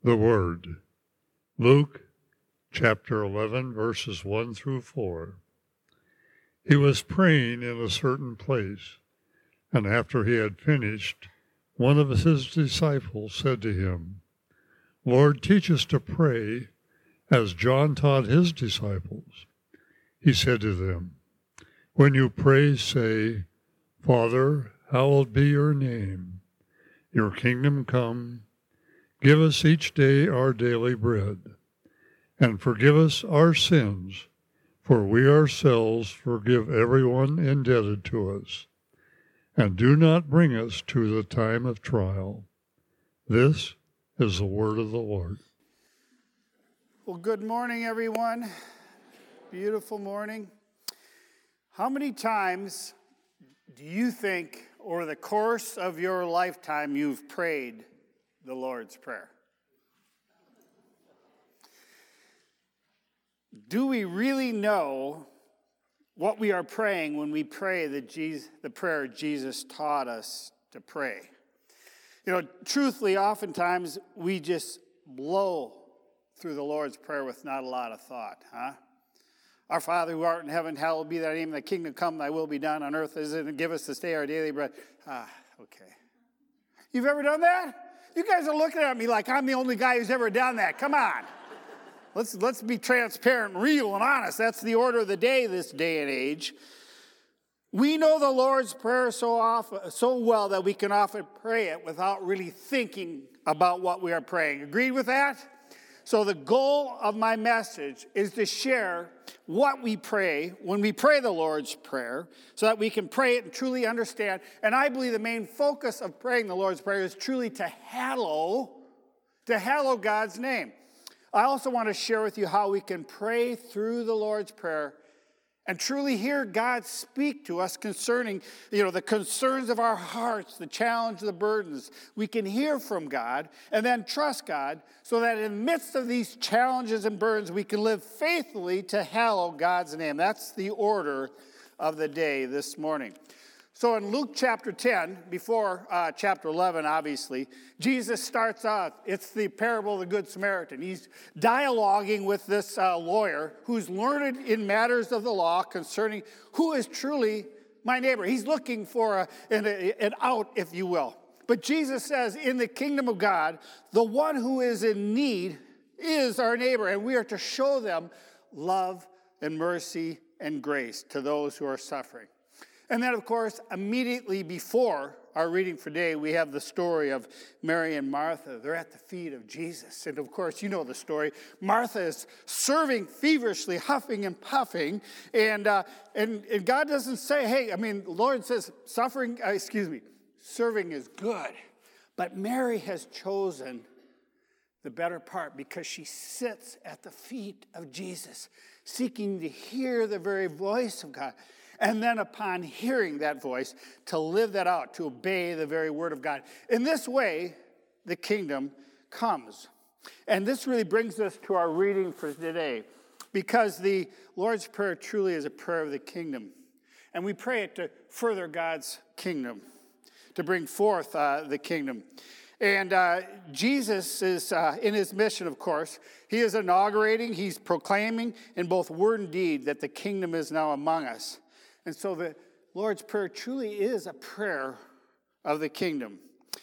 The Word. Luke chapter 11, verses 1 through 4. He was praying in a certain place, and after he had finished, one of his disciples said to him, "Lord, teach us to pray, as John taught his disciples." He said to them, "When you pray, say, 'Father, hallowed be your name. Your kingdom come. Give us each day our daily bread, and forgive us our sins, for we ourselves forgive everyone indebted to us. And do not bring us to the time of trial.'" This is the word of the Lord. Well, good morning, everyone. Beautiful morning. How many times do you think, over the course of your lifetime, you've prayed the Lord's Prayer? Do we really know what we are praying when we pray the prayer Jesus taught us to pray? You know, truthfully, oftentimes we just blow through the Lord's Prayer with not a lot of thought, huh? Our Father who art in heaven, hallowed be thy name, thy kingdom come, thy will be done on earth as it is, and give us this day our daily bread. Okay. You've ever done that? You guys are looking at me like I'm the only guy who's ever done that. Come on. Let's be transparent and real and honest. That's the order of the day this day and age. We know the Lord's Prayer so well that we can often pray it without really thinking about what we are praying. Agreed with that? So the goal of my message is to share what we pray when we pray the Lord's Prayer so that we can pray it and truly understand. And I believe the main focus of praying the Lord's Prayer is truly to hallow God's name. I also want to share with you how we can pray through the Lord's Prayer and truly hear God speak to us concerning, the concerns of our hearts, the challenge, the burdens. We can hear from God and then trust God so that in the midst of these challenges and burdens, we can live faithfully to hallow God's name. That's the order of the day this morning. So in Luke chapter 10, before chapter 11, obviously, Jesus starts out. It's the parable of the Good Samaritan. He's dialoguing with this lawyer who's learned in matters of the law concerning who is truly my neighbor. He's looking for an out, if you will. But Jesus says, in the kingdom of God, the one who is in need is our neighbor, and we are to show them love and mercy and grace to those who are suffering. And then, of course, immediately before our reading for today, we have the story of Mary and Martha. They're at the feet of Jesus. And, of course, you know the story. Martha is serving feverishly, huffing and puffing. And God doesn't say, the Lord says serving is good. But Mary has chosen the better part because she sits at the feet of Jesus, seeking to hear the very voice of God. And then upon hearing that voice, to live that out, to obey the very word of God. In this way, the kingdom comes. And this really brings us to our reading for today, because the Lord's Prayer truly is a prayer of the kingdom. And we pray it to further God's kingdom, to bring forth the kingdom. And Jesus is in his mission, of course. He is inaugurating, he's proclaiming in both word and deed that the kingdom is now among us. And so the Lord's Prayer truly is a prayer of the kingdom.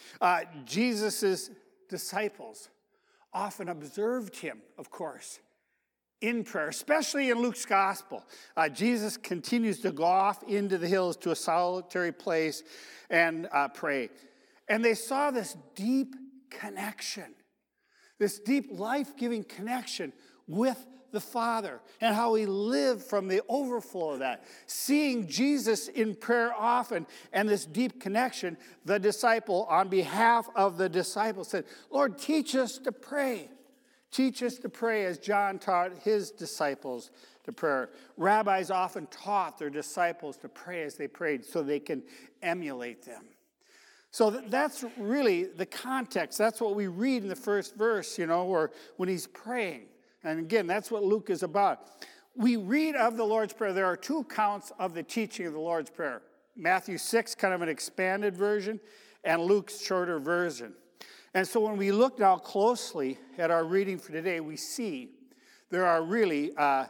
Jesus' disciples often observed him, of course, in prayer, especially in Luke's gospel. Jesus continues to go off into the hills to a solitary place and pray. And they saw this deep connection, this deep life-giving connection with the Father, and how he lived from the overflow of that. Seeing Jesus in prayer often and this deep connection, the disciple, on behalf of the disciples, said, "Lord, teach us to pray. Teach us to pray as John taught his disciples to pray." Rabbis often taught their disciples to pray as they prayed so they can emulate them. So that's really the context. That's what we read in the first verse, or when he's praying. And again, that's what Luke is about. We read of the Lord's Prayer. There are two accounts of the teaching of the Lord's Prayer. Matthew 6, kind of an expanded version, and Luke's shorter version. And so when we look now closely at our reading for today, we see there are really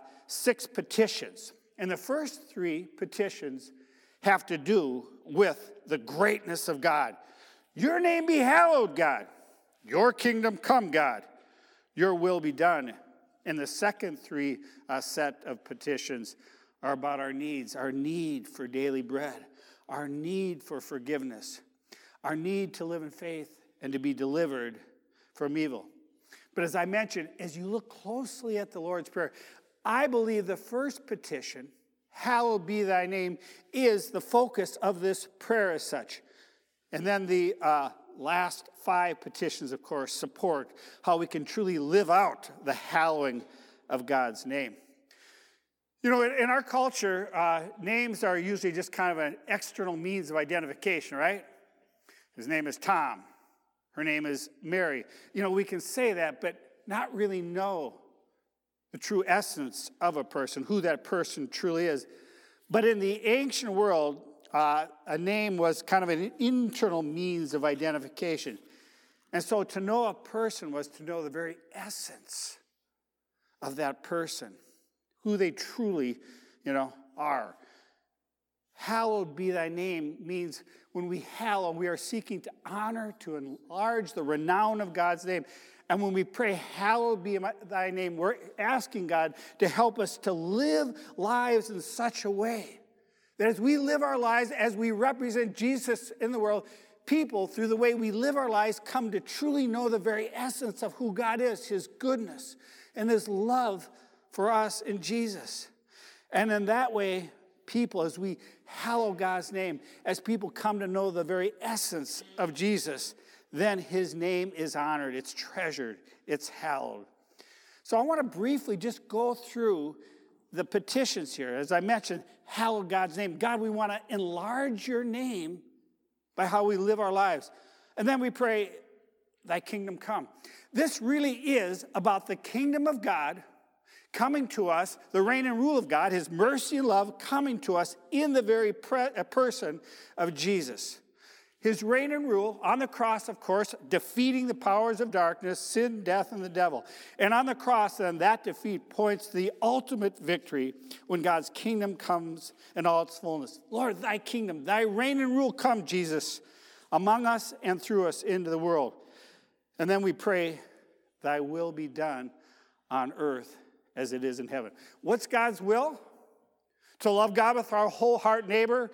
6 petitions. And the first 3 petitions have to do with the greatness of God. Your name be hallowed, God. Your kingdom come, God. Your will be done. And the second 3 set of petitions are about our needs, our need for daily bread, our need for forgiveness, our need to live in faith and to be delivered from evil. But as I mentioned, as you look closely at the Lord's Prayer, I believe the first petition, hallowed be thy name, is the focus of this prayer as such. And then the last 5 petitions, of course, support how we can truly live out the hallowing of God's name. You know, in our culture, names are usually just kind of an external means of identification, right? His name is Tom. Her name is Mary. You know, we can say that, but not really know the true essence of a person, who that person truly is. But in the ancient world, a name was kind of an internal means of identification. And so to know a person was to know the very essence of that person, who they truly, are. Hallowed be thy name means when we hallow, we are seeking to honor, to enlarge the renown of God's name. And when we pray, hallowed be thy name, we're asking God to help us to live lives in such a way that as we live our lives, as we represent Jesus in the world, people, through the way we live our lives, come to truly know the very essence of who God is, his goodness, and his love for us in Jesus. And in that way, people, as we hallow God's name, as people come to know the very essence of Jesus, then his name is honored, it's treasured, it's hallowed. So I want to briefly just go through the petitions here. As I mentioned, hallow God's name. God, we want to enlarge your name by how we live our lives. And then we pray, thy kingdom come. This really is about the kingdom of God coming to us, the reign and rule of God, his mercy and love coming to us in the very person of Jesus. His reign and rule on the cross, of course, defeating the powers of darkness, sin, death, and the devil. And on the cross, then, that defeat points to the ultimate victory when God's kingdom comes in all its fullness. Lord, thy kingdom, thy reign and rule come, Jesus, among us and through us into the world. And then we pray, thy will be done on earth as it is in heaven. What's God's will? To love God with our whole heart,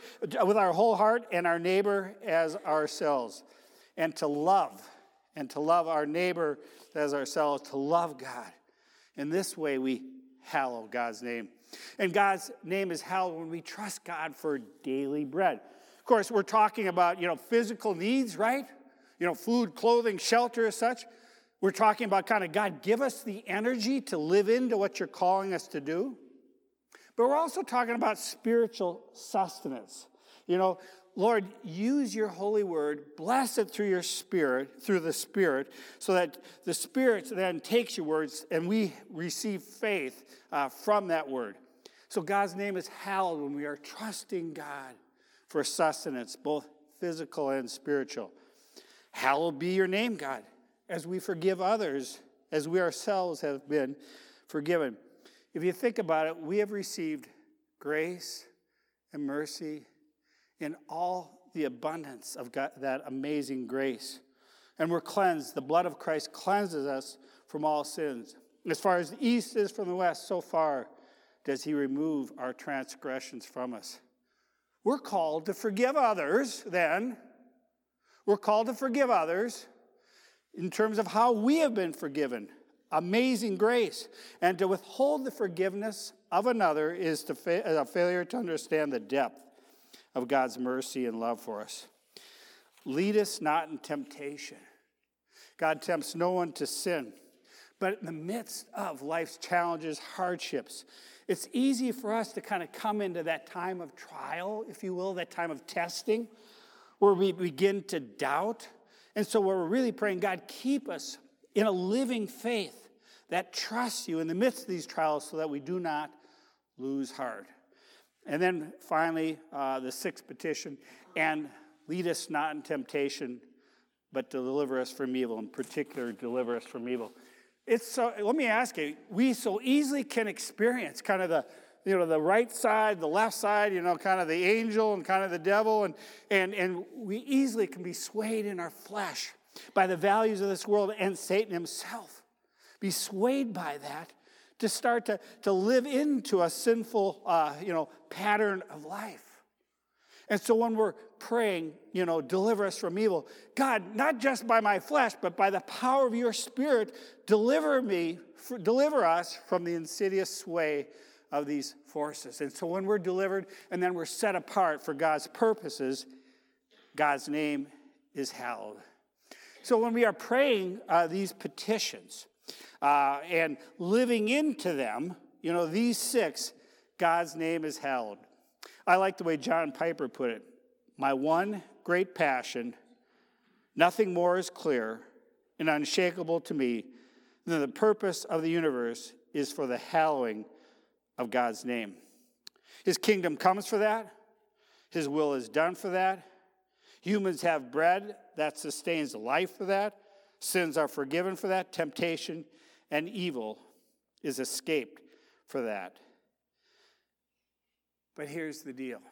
and our neighbor as ourselves. And to love our neighbor as ourselves, to love God. In this way, we hallow God's name. And God's name is hallowed when we trust God for daily bread. Of course, we're talking about, physical needs, right? Food, clothing, shelter, as such. We're talking about kind of, God, give us the energy to live into what you're calling us to do. But we're also talking about spiritual sustenance. Lord, use your holy word, bless it through your spirit, through the Spirit, so that the Spirit then takes your words and we receive faith from that word. So God's name is hallowed when we are trusting God for sustenance, both physical and spiritual. Hallowed be your name, God, as we forgive others, as we ourselves have been forgiven. If you think about it, we have received grace and mercy in all the abundance of God, that amazing grace. And we're cleansed. The blood of Christ cleanses us from all sins. As far as the east is from the west, so far does he remove our transgressions from us. We're called to forgive others then. We're called to forgive others in terms of how we have been forgiven. Amazing grace. And to withhold the forgiveness of another is a failure to understand the depth of God's mercy and love for us. Lead us not in temptation. God tempts no one to sin. But in the midst of life's challenges, hardships, it's easy for us to kind of come into that time of trial, if you will, that time of testing, where we begin to doubt. And so we're really praying, God, keep us in a living faith that trusts you in the midst of these trials so that we do not lose heart. And then finally, the 6th petition, and lead us not in temptation, but deliver us from evil. In particular, deliver us from evil. Let me ask you, we so easily can experience kind of the right side, the left side, kind of the angel and kind of the devil, and we easily can be swayed in our flesh by the values of this world and Satan himself. Be swayed by that to start to live into a sinful, pattern of life. And so when we're praying, deliver us from evil, God, not just by my flesh, but by the power of your Spirit, deliver us from the insidious sway of these forces. And so when we're delivered and then we're set apart for God's purposes, God's name is hallowed. So when we are praying these petitions and living into them, these 6, God's name is hallowed. I like the way John Piper put it. My one great passion, nothing more is clear and unshakable to me than the purpose of the universe is for the hallowing of God's name. His kingdom comes for that. His will is done for that. Humans have bread that sustains life for that. Sins are forgiven for that. Temptation and evil is escaped for that. But here's the deal.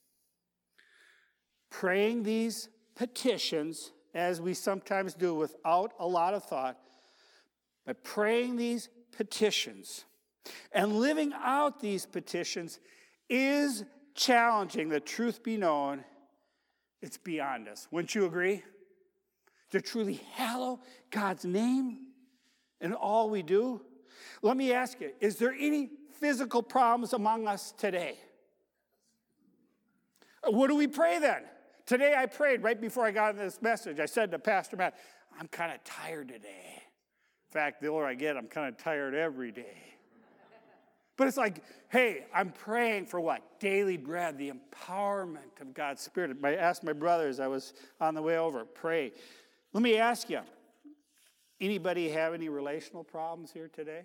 Praying these petitions, as we sometimes do without a lot of thought, but praying these petitions and living out these petitions is challenging. The truth be known, it's beyond us. Wouldn't you agree? To truly hallow God's name in all we do. Let me ask you, is there any physical problems among us today? What do we pray then? Today I prayed right before I got into this message. I said to Pastor Matt, I'm kind of tired today. In fact, the older I get, I'm kind of tired every day. But it's like, hey, I'm praying for what? Daily bread, the empowerment of God's Spirit. I asked my brothers, I was on the way over, pray. Let me ask you, anybody have any relational problems here today?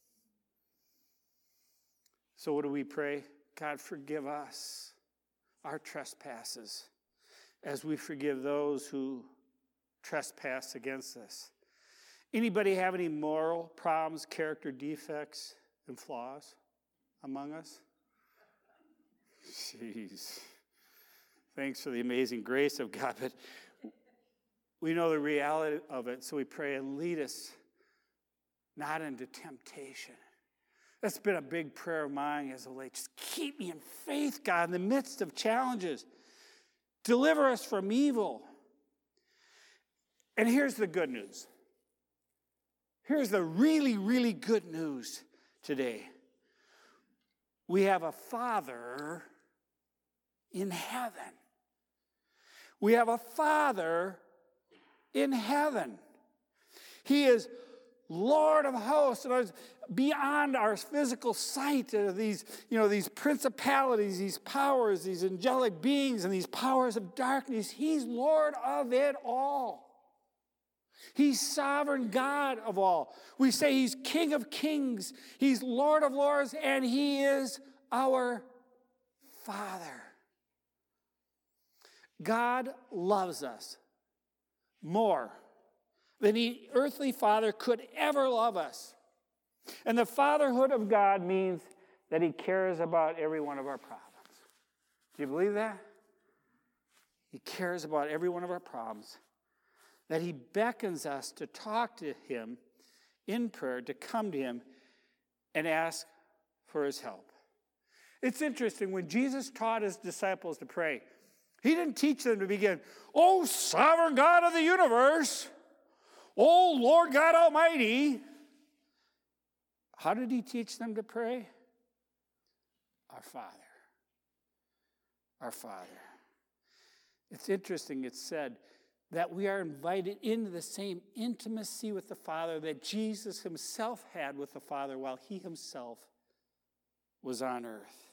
So what do we pray? God, forgive us our trespasses as we forgive those who trespass against us. Anybody have any moral problems, character defects, and flaws among us? Jeez. Thanks for the amazing grace of God, but we know the reality of it, so we pray and lead us not into temptation. That's been a big prayer of mine as of late. Just keep me in faith, God, in the midst of challenges. Deliver us from evil. And here's the good news. Here's the really, really good news today. We have a Father in heaven. We have a Father in heaven. He is Lord of hosts, and beyond our physical sight, these principalities, these powers, these angelic beings, and these powers of darkness. He's Lord of it all. He's sovereign God of all. We say he's King of kings, he's Lord of lords, and he is our Father. God loves us more than any earthly father could ever love us. And the fatherhood of God means that he cares about every one of our problems. Do you believe that? He cares about every one of our problems. That he beckons us to talk to him in prayer, to come to him and ask for his help. It's interesting, when Jesus taught his disciples to pray, he didn't teach them to begin, "Oh, sovereign God of the universe, oh, Lord God Almighty." How did he teach them to pray? Our Father. Our Father. It's interesting, it's said that we are invited into the same intimacy with the Father that Jesus himself had with the Father while he himself was on earth.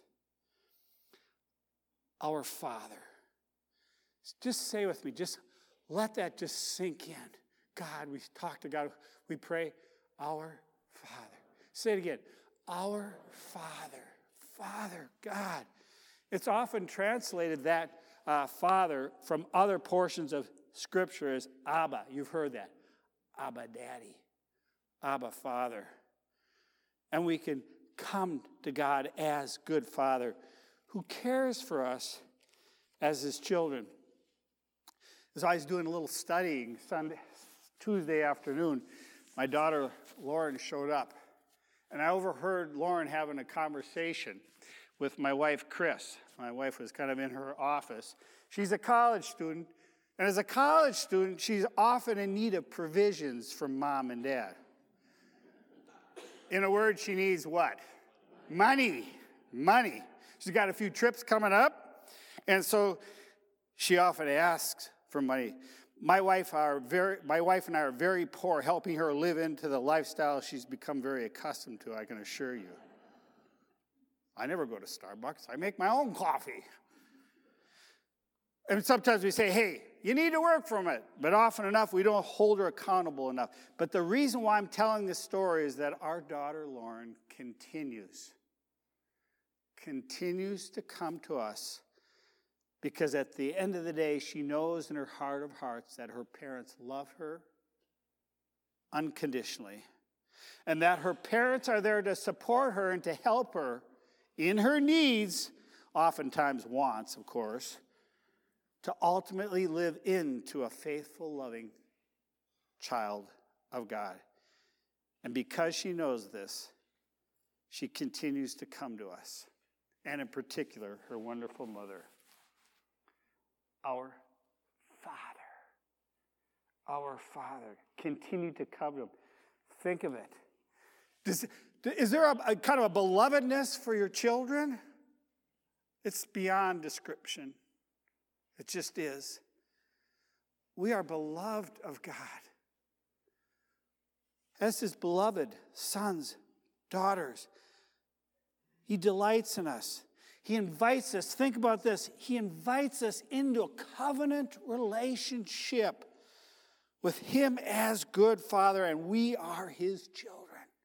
Our Father. Just say with me, just let that just sink in. God, we talk to God, we pray, our Father. Say it again, our Father, Father God. It's often translated that Father from other portions of Scripture is Abba. You've heard that. Abba Daddy. Abba Father. And we can come to God as good Father who cares for us as his children. As I was doing a little studying Tuesday afternoon, my daughter Lauren showed up. And I overheard Lauren having a conversation with my wife, Chris. My wife was kind of in her office. She's a college student. And as a college student, she's often in need of provisions from mom and dad. In a word, she needs what? Money. Money. She's got a few trips coming up. And so she often asks for money. My wife and I are very poor, helping her live into the lifestyle she's become very accustomed to, I can assure you. I never go to Starbucks. I make my own coffee. And sometimes we say, hey, you need to work from it. But often enough, we don't hold her accountable enough. But the reason why I'm telling this story is that our daughter, Lauren, continues to come to us. Because at the end of the day, she knows in her heart of hearts that her parents love her unconditionally. And that her parents are there to support her and to help her in her needs, oftentimes wants, of course, to ultimately live into a faithful, loving child of God. And because she knows this, she continues to come to us. And in particular, her wonderful mother. Our Father, continue to cover them. Think of it. Is there a kind of a belovedness for your children? It's beyond description. It just is. We are beloved of God. As his beloved sons, daughters, he delights in us. He invites us, think about this, he invites us into a covenant relationship with him as good Father, and we are his children.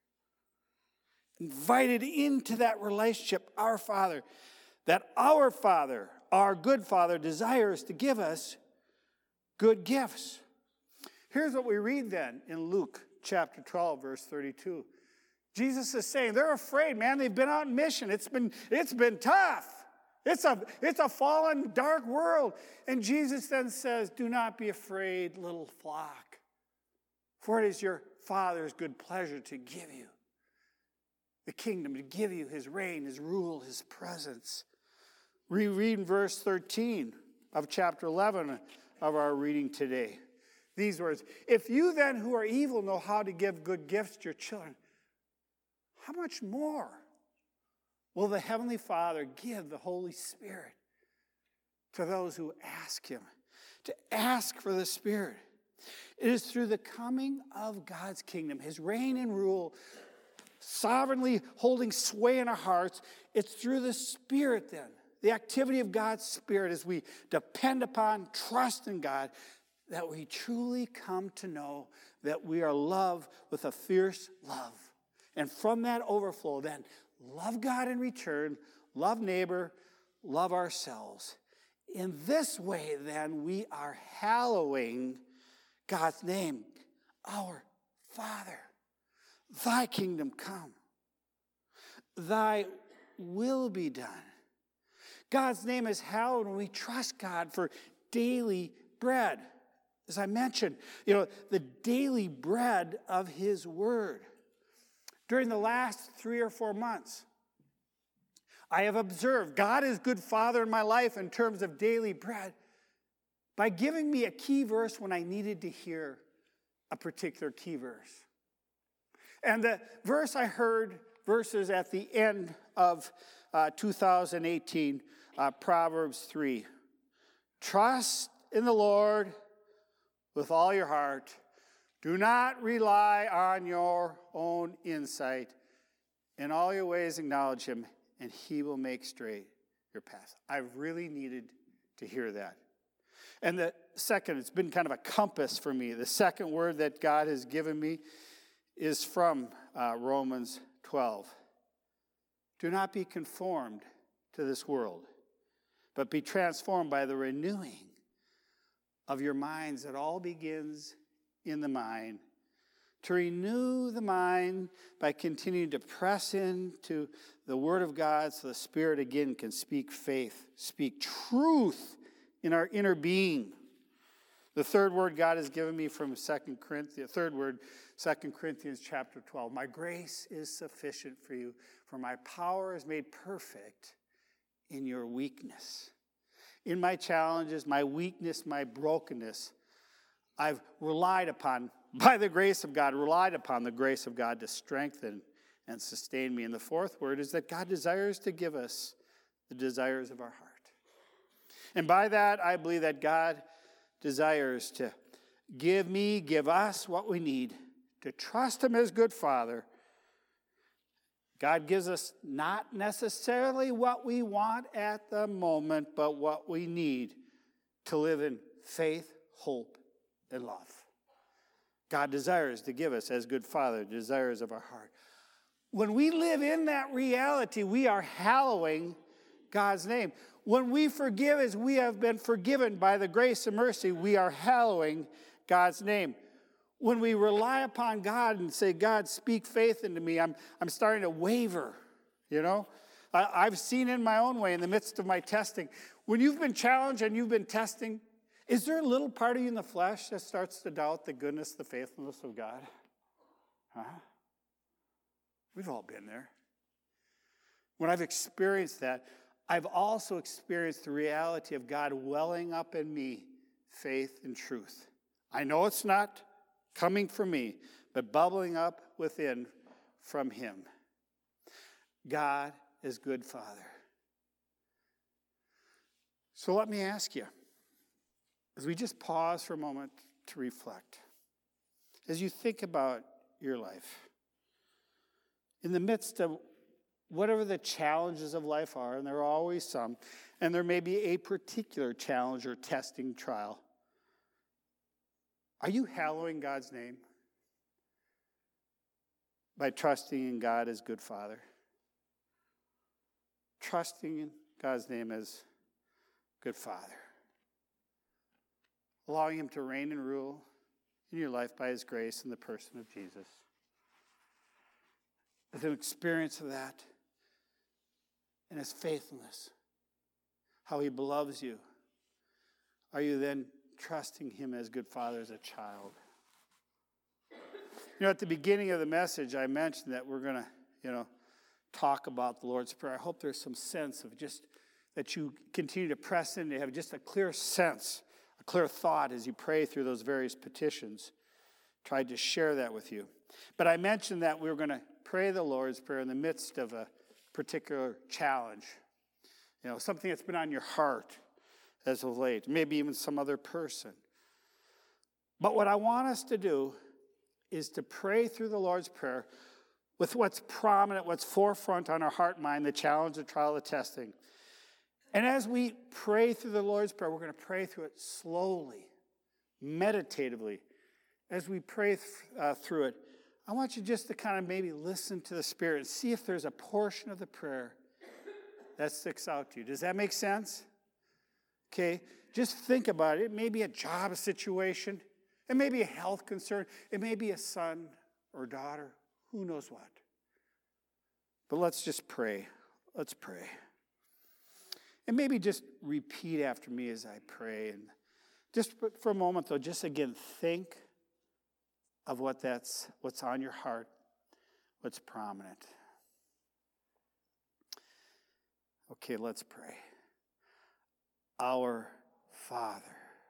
Invited into that relationship, our Father, that our Father, our good Father, desires to give us good gifts. Here's what we read then in Luke chapter 12, verse 32. Jesus is saying, they're afraid, man. They've been out on mission. It's been tough. It's a fallen, dark world. And Jesus then says, do not be afraid, little flock. For it is your Father's good pleasure to give you the kingdom, to give you his reign, his rule, his presence. We read in verse 13 of chapter 11 of our reading today. These words, if you then who are evil know how to give good gifts to your children, how much more will the Heavenly Father give the Holy Spirit to those who ask him? To ask for the Spirit. It is through the coming of God's kingdom, his reign and rule, sovereignly holding sway in our hearts. It's through the Spirit then, the activity of God's Spirit as we depend upon, trust in God, that we truly come to know that we are loved with a fierce love. And from that overflow, then, love God in return, love neighbor, love ourselves. In this way, then, we are hallowing God's name, our Father. Thy kingdom come. Thy will be done. God's name is hallowed when we trust God for daily bread. As I mentioned, the daily bread of his word. During the last 3 or 4 months, I have observed God is good Father in my life in terms of daily bread by giving me a key verse when I needed to hear a particular key verse. And the verse I heard, verses at the end of 2018, Proverbs 3. Trust in the Lord with all your heart. Do not rely on your own insight. In all your ways acknowledge him, and he will make straight your path. I really needed to hear that. And the second, it's been kind of a compass for me. The second word that God has given me is from Romans 12. Do not be conformed to this world, but be transformed by the renewing of your minds. It all begins in the mind. To renew the mind by continuing to press into the Word of God so the Spirit again can speak faith, speak truth in our inner being. The third word God has given me from 2 Corinthians chapter 12. My grace is sufficient for you, for my power is made perfect in your weakness. In my challenges, my weakness, my brokenness, I've relied upon, by the grace of God, relied upon the grace of God to strengthen and sustain me. And the fourth word is that God desires to give us the desires of our heart. And by that, I believe that God desires to give us what we need to trust Him as good Father. God gives us not necessarily what we want at the moment, but what we need to live in faith, hope, and love. God desires to give us as good Father desires of our heart. When we live in that reality, we are hallowing God's name. When we forgive as we have been forgiven by the grace and mercy, we are hallowing God's name. When we rely upon God and say, God, speak faith into me, I'm starting to waver, you know. I've seen in my own way in the midst of my testing. When you've been challenged and you've been testing, is there a little part of you in the flesh that starts to doubt the goodness, the faithfulness of God? Huh? We've all been there. When I've experienced that, I've also experienced the reality of God welling up in me faith and truth. I know it's not coming from me, but bubbling up within from Him. God is good Father. So let me ask you, as we just pause for a moment to reflect, as you think about your life, in the midst of whatever the challenges of life are, and there are always some, and there may be a particular challenge or testing trial, are you hallowing God's name by trusting in God as good Father? Trusting in God's name as good Father. Allowing Him to reign and rule in your life by His grace in the person of Jesus. With an experience of that and His faithfulness, how He loves you, are you then trusting Him as good Father as a child? You know, at the beginning of the message, I mentioned that we're going to, talk about the Lord's Prayer. I hope there's some sense of just that you continue to press in to have just a clear sense, a clear thought as you pray through those various petitions. Tried to share that with you. But I mentioned that we were going to pray the Lord's Prayer in the midst of a particular challenge. Something that's been on your heart as of late, maybe even some other person. But what I want us to do is to pray through the Lord's Prayer with what's prominent, what's forefront on our heart and mind, the challenge, the trial, the testing. And as we pray through the Lord's Prayer, we're going to pray through it slowly, meditatively. As we pray through it, I want you just to kind of maybe listen to the Spirit and see if there's a portion of the prayer that sticks out to you. Does that make sense? Okay, just think about it. It may be a job situation. It may be a health concern. It may be a son or daughter. Who knows what? But let's just pray. Let's pray. And maybe just repeat after me as I pray. And just for a moment, though, just again, think of what's on your heart, what's prominent. Okay, let's pray. Our Father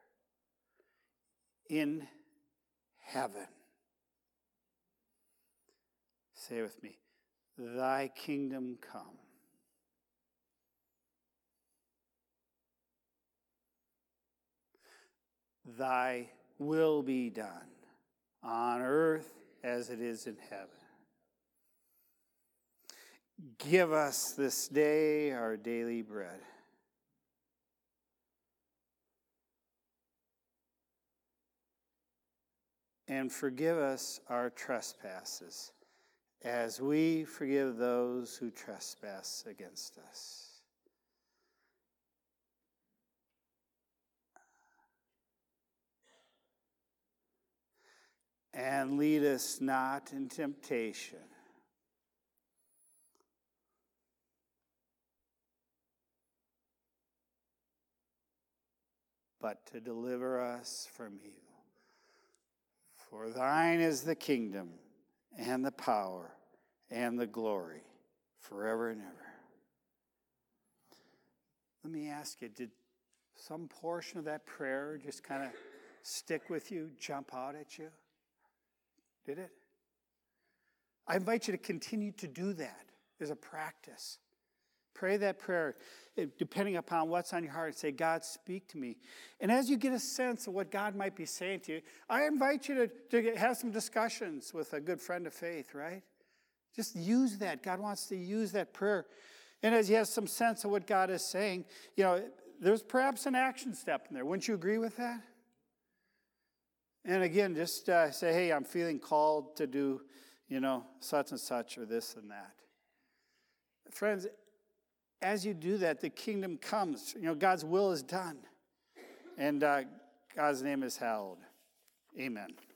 in heaven. Say with me, Thy kingdom come. Thy will be done on earth as it is in heaven. Give us this day our daily bread. And forgive us our trespasses, as we forgive those who trespass against us. and lead us not in temptation, but to deliver us from evil. For thine is the kingdom and the power and the glory forever and ever. Let me ask you, did some portion of that prayer just kind of stick with you, jump out at you? Did it? I invite you to continue to do that as a practice. Pray that prayer, depending upon what's on your heart. Say, God, speak to me. And as you get a sense of what God might be saying to you, I invite you to have some discussions with a good friend of faith, right? Just use that. God wants to use that prayer. And as you have some sense of what God is saying, there's perhaps an action step in there. Wouldn't you agree with that? And again, just say, hey, I'm feeling called to do, such and such or this and that. Friends, as you do that, the kingdom comes. God's will is done. And God's name is hallowed. Amen.